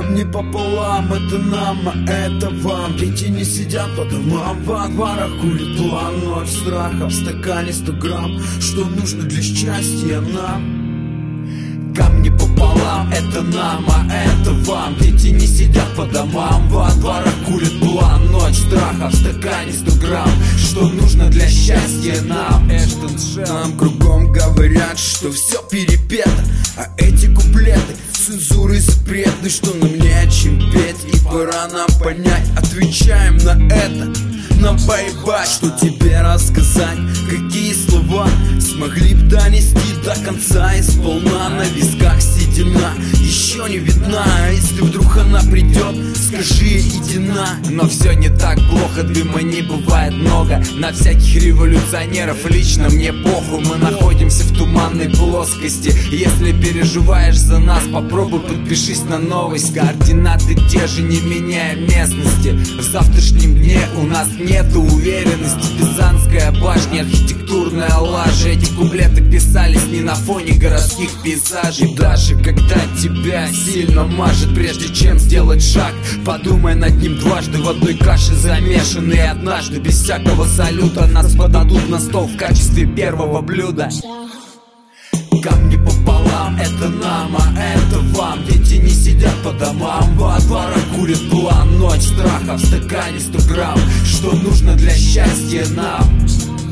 Камни пополам, это нам, а это вам. Дети не сидят по домам, во дворах курит план. Ночь страха, в стакане 100 грамм. Что нужно для счастья нам? Камни пополам, это нам, а это вам. Дети не сидят по домам, во дворах курит план. Ночь страха, в стакане 100 грамм. Что нужно для счастья нам? Нам кругом говорят, что все перепето, а эти куплеты цензуры запретны. Что нам не о чем петь, и пора нам понять. Отвечаем на это, нам поебать. Что тебе рассказать, какие слова смогли б донести до конца и сполна. На висках седина еще не видна. Если вдруг она придет, скажи иди на. Но все не так плохо, дыма не бывает много. На всяких революционеров лично мне похуй. Мы находимся в туманной плоскости. Если переживаешь за нас, попробуй подпишись на новость. Координаты те же, не меняя местности. В завтрашнем дне у нас нету уверенности. Пизанская башня, архитектурная лажа. Эти куплеты писались не на фоне городских пейзажей. Даже когда тебя сильно мажет, прежде чем сделать шаг, подумай над ним дважды. В одной каше замешаны, и однажды без всякого салюта нас подадут на стол в качестве первого блюда. Камни пополам, это нам, а это вам. Дети не сидят по домам, во дворах курит план. Ночь страха, в стакане 100 грамм. Что нужно для счастья нам?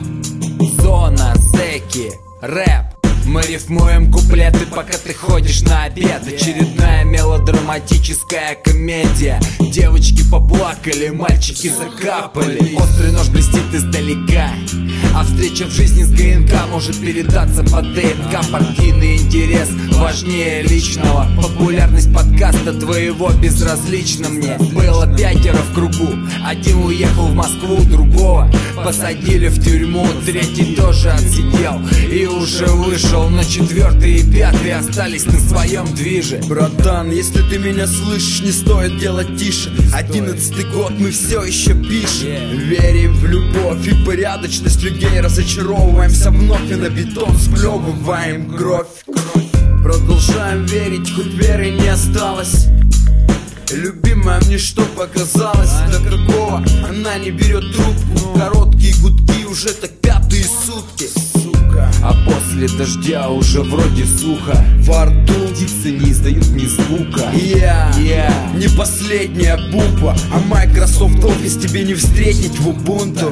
Зона, зэки, рэп. Мы рифмуем куплеты, пока ты ходишь на обед. Очередная мелодраматическая комедия. Девочки поплакали, мальчики закапали. Острый нож блестит издалека, а встреча в жизни с ГНК может передаться по ДНК. Партийный интерес важнее личного. Популярность подкаста твоего безразлична мне. Было 5 в кругу, один уехал в Москву, другого посадили в тюрьму, третий тоже отсидел и уже вышел. Но 4 и 5 остались на своем движе. Братан, если ты меня слышишь, не стоит делать тише. 11-й год, мы все еще пишем. Верим в любовь и порядочность людей. Разочаровываемся вновь и на бетон сплевываем кровь. Продолжаем верить, хоть веры не осталось. Любимая мне что показалось? До какого она не берет трубку? Короткие гудки, уже так 5-е сутки. А после дождя уже вроде сухо. Во рту птицы не издают ни звука. Я не последняя буква, а Microsoft Office тебе не встретить в Ubuntu.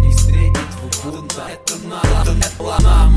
Это нам,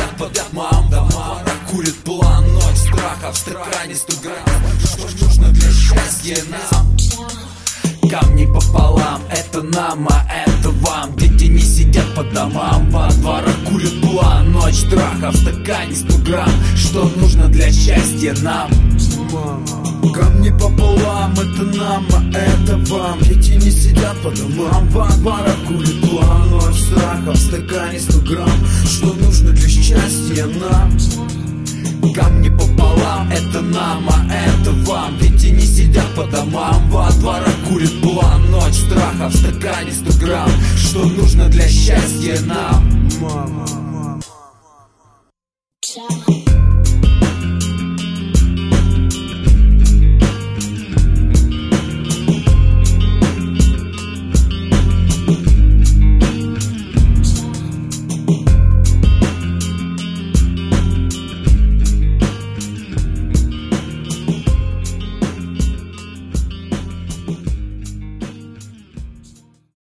курит план. Ночь страха, в стакане 100 грамм. Что нужно для счастья нам? Камни пополам, это нам, а это вам. Дети не сидят по домам, во дворах курит план. Ночь страха, в стакане 100 грамм. Что нужно для счастья нам? Камни пополам, это нам, а это вам. Дети не сидят по домам, во дворах курит план. Ночь страха, в стакане 100 грамм. Что нужно для счастья нам? Камни пополам, это нам, а это вам. Дети не сидят по домам, во дворах курит план. Ночь страха, в стакане 100 грамм. Что нужно для счастья нам?